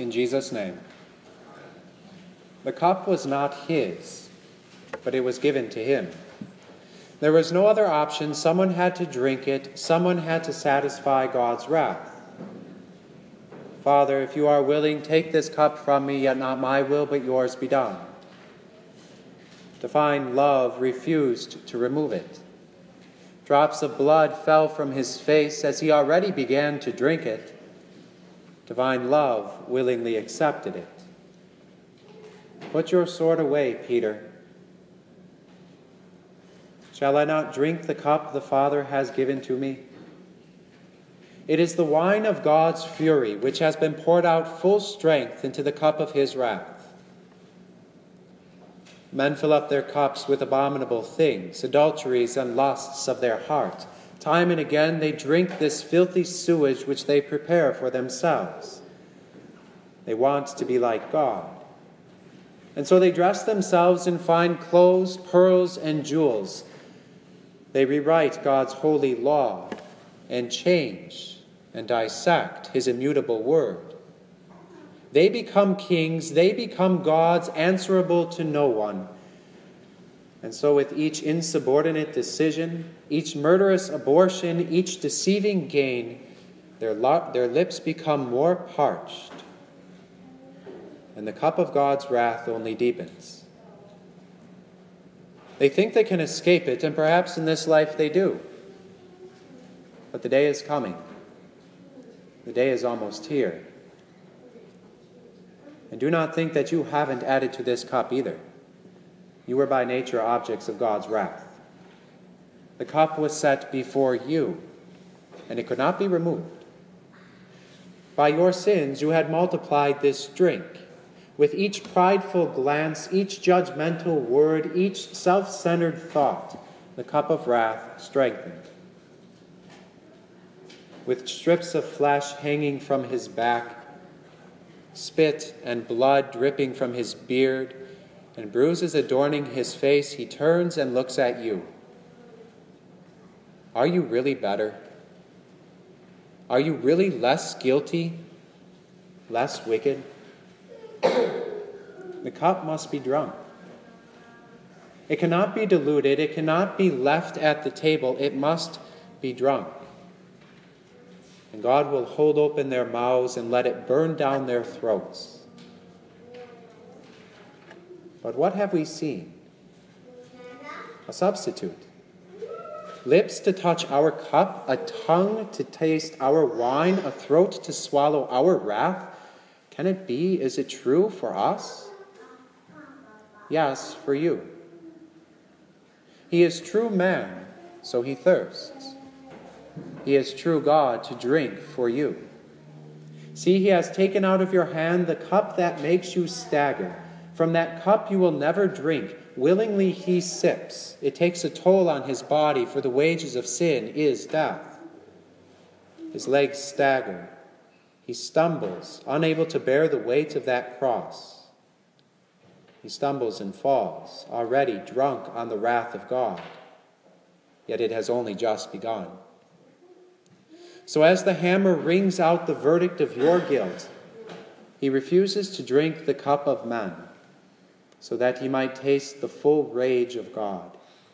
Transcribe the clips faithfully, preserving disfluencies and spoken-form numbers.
In Jesus' name. The cup was not his, but it was given to him. There was no other option. Someone had to drink it. Someone had to satisfy God's wrath. Father, if you are willing, take this cup from me, yet not my will, but yours be done. Divine love refused to remove it. Drops of blood fell from his face as he already began to drink it. Divine love willingly accepted it. Put your sword away, Peter. Shall I not drink the cup the Father has given to me? It is the wine of God's fury, which has been poured out full strength into the cup of his wrath. Men fill up their cups with abominable things, adulteries and lusts of their heart. Time and again they drink this filthy sewage which they prepare for themselves. They want to be like God. And so they dress themselves in fine clothes, pearls, and jewels. They rewrite God's holy law and change and dissect his immutable word. They become kings, they become gods, answerable to no one. And so with each insubordinate decision, each murderous abortion, each deceiving gain, their, lo- their lips become more parched, and the cup of God's wrath only deepens. They think they can escape it, and perhaps in this life they do. But the day is coming. The day is almost here. And do not think that you haven't added to this cup either. You were by nature objects of God's wrath. The cup was set before you, and it could not be removed. By your sins you had multiplied this drink. With each prideful glance, each judgmental word, each self-centered thought, the cup of wrath strengthened. With strips of flesh hanging from his back, spit and blood dripping from his beard, and bruises adorning his face, he turns and looks at you. Are you really better? Are you really less guilty, less wicked? The cup must be drunk. It cannot be diluted. It cannot be left at the table. It must be drunk. And God will hold open their mouths and let it burn down their throats. But what have we seen? A substitute. Lips to touch our cup, a tongue to taste our wine, a throat to swallow our wrath. Can it be? Is it true for us? Yes, for you. He is true man, so he thirsts. He is true God to drink for you. See, he has taken out of your hand the cup that makes you stagger. From that cup you will never drink. Willingly he sips. It takes a toll on his body, for the wages of sin is death. His legs stagger. He stumbles, unable to bear the weight of that cross. He stumbles and falls, already drunk on the wrath of God. Yet it has only just begun. So as the hammer rings out the verdict of your guilt, he refuses to drink the cup of men, so that he might taste the full rage of God.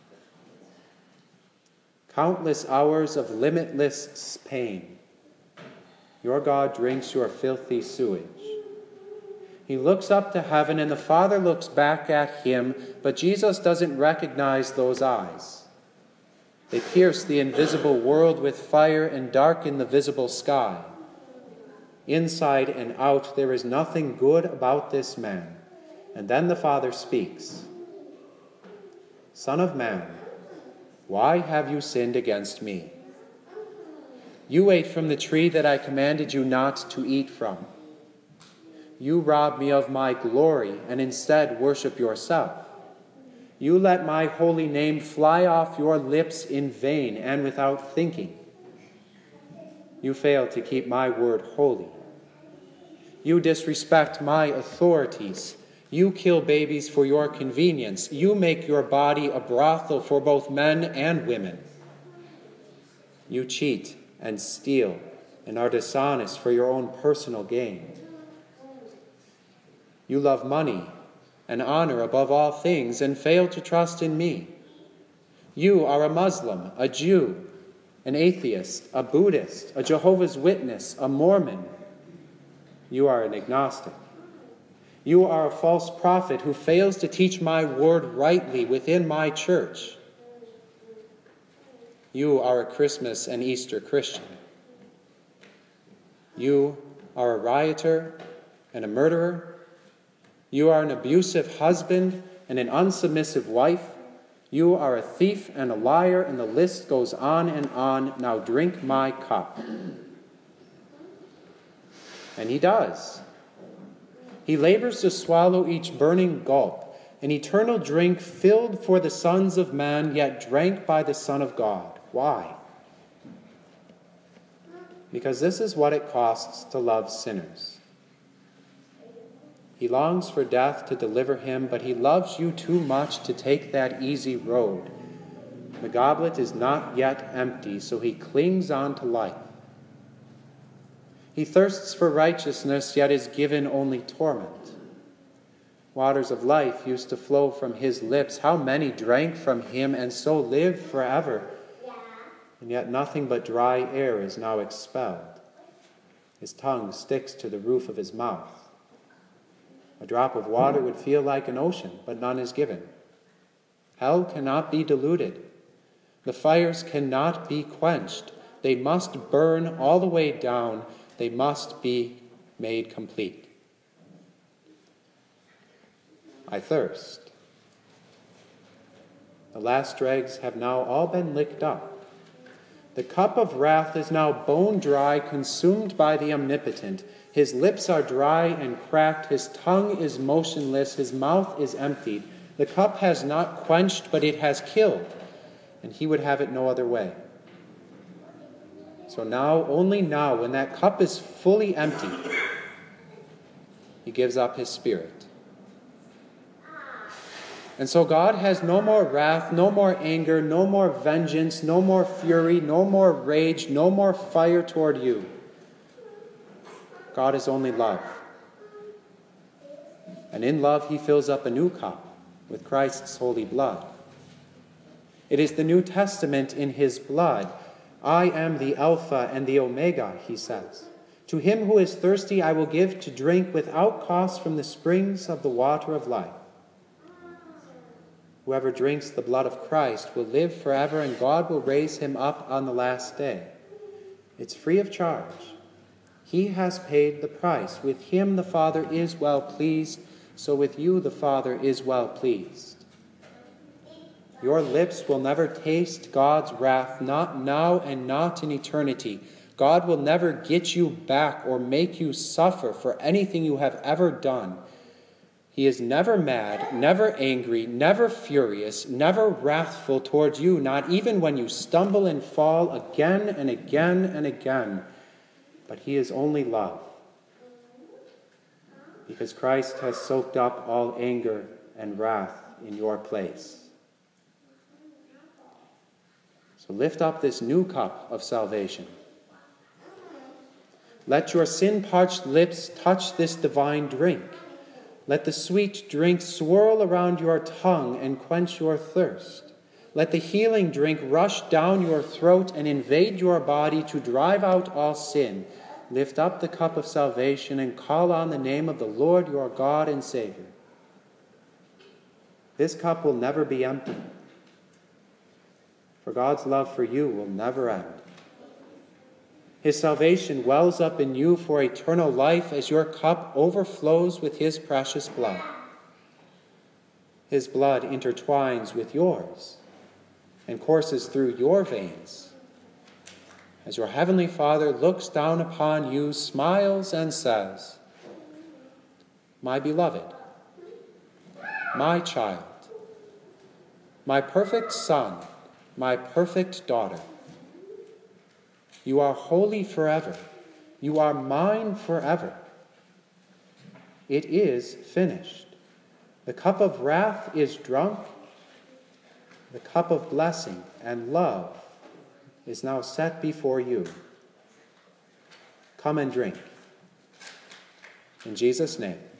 Countless hours of limitless pain, your God drinks your filthy sewage. He looks up to heaven, and the Father looks back at him, but Jesus doesn't recognize those eyes. They pierce the invisible world with fire and darken the visible sky. Inside and out, there is nothing good about this man. And then the Father speaks. Son of man, why have you sinned against me? You ate from the tree that I commanded you not to eat from. You robbed me of my glory and instead worship yourself. You let my holy name fly off your lips in vain and without thinking. You fail to keep my word holy. You disrespect my authorities. You kill babies for your convenience. You make your body a brothel for both men and women. You cheat and steal and are dishonest for your own personal gain. You love money and honor above all things and fail to trust in me. You are a Muslim, a Jew, an atheist, a Buddhist, a Jehovah's Witness, a Mormon. You are an agnostic. You are a false prophet who fails to teach my word rightly within my church. You are a Christmas and Easter Christian. You are a rioter and a murderer. You are an abusive husband and an unsubmissive wife. You are a thief and a liar, and the list goes on and on. Now drink my cup. And he does. He labors to swallow each burning gulp, an eternal drink filled for the sons of man, yet drank by the Son of God. Why? Because this is what it costs to love sinners. He longs for death to deliver him, but he loves you too much to take that easy road. The goblet is not yet empty, so he clings on to life. He thirsts for righteousness, yet is given only torment. Waters of life used to flow from his lips. How many drank from him and so lived forever? And yet nothing but dry air is now expelled. His tongue sticks to the roof of his mouth. A drop of water would feel like an ocean, but none is given. Hell cannot be diluted. The fires cannot be quenched. They must burn all the way down. They must be made complete. I thirst. The last dregs have now all been licked up. The cup of wrath is now bone dry, consumed by the omnipotent. His lips are dry and cracked. His tongue is motionless. His mouth is emptied. The cup has not quenched, but it has killed, and he would have it no other way. So now, only now, when that cup is fully emptied, he gives up his spirit. And so God has no more wrath, no more anger, no more vengeance, no more fury, no more rage, no more fire toward you. God is only love. And in love he fills up a new cup with Christ's holy blood. It is the New Testament in his blood. I am the Alpha and the Omega, he says. To him who is thirsty I will give to drink without cost from the springs of the water of life. Whoever drinks the blood of Christ will live forever, and God will raise him up on the last day. It's free of charge. He has paid the price. With him the Father is well pleased, so with you the Father is well pleased. Your lips will never taste God's wrath, not now and not in eternity. God will never get you back or make you suffer for anything you have ever done. He is never mad, never angry, never furious, never wrathful towards you, not even when you stumble and fall again and again and again. But he is only love, because Christ has soaked up all anger and wrath in your place. So lift up this new cup of salvation. Let your sin-parched lips touch this divine drink. Let the sweet drink swirl around your tongue and quench your thirst. Let the healing drink rush down your throat and invade your body to drive out all sin. Lift up the cup of salvation and call on the name of the Lord your God and Savior. This cup will never be empty, for God's love for you will never end. His salvation wells up in you for eternal life as your cup overflows with his precious blood. His blood intertwines with yours and courses through your veins as your heavenly Father looks down upon you, smiles, and says, "My beloved, my child, my perfect son, my perfect daughter, you are holy forever. You are mine forever. It is finished. The cup of wrath is drunk. The cup of blessing and love is now set before you. Come and drink. In Jesus' name.